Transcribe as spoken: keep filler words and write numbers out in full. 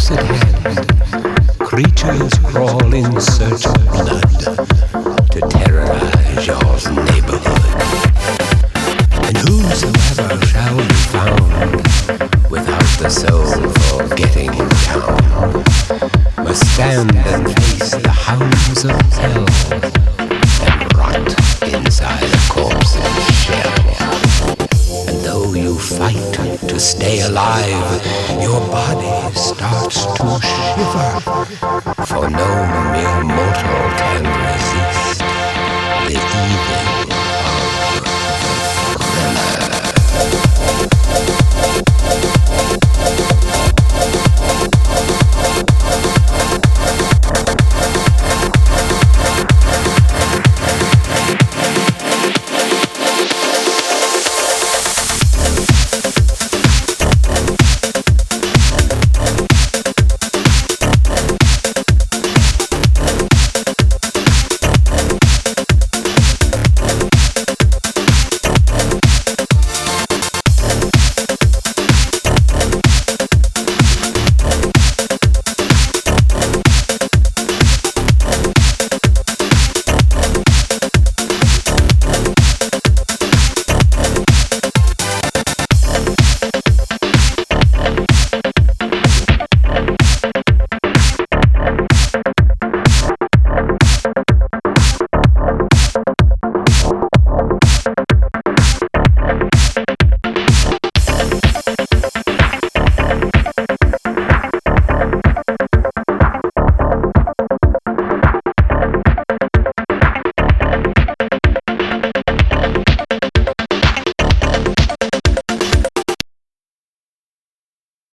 close at hand, creatures crawl in search of blood to terrorize your neighborhood. And whosoever shall be found without the soul for getting down must stand and face the hounds of hell and rot inside a corpse's shell. And though you fight to stay alive, your body starts to shiver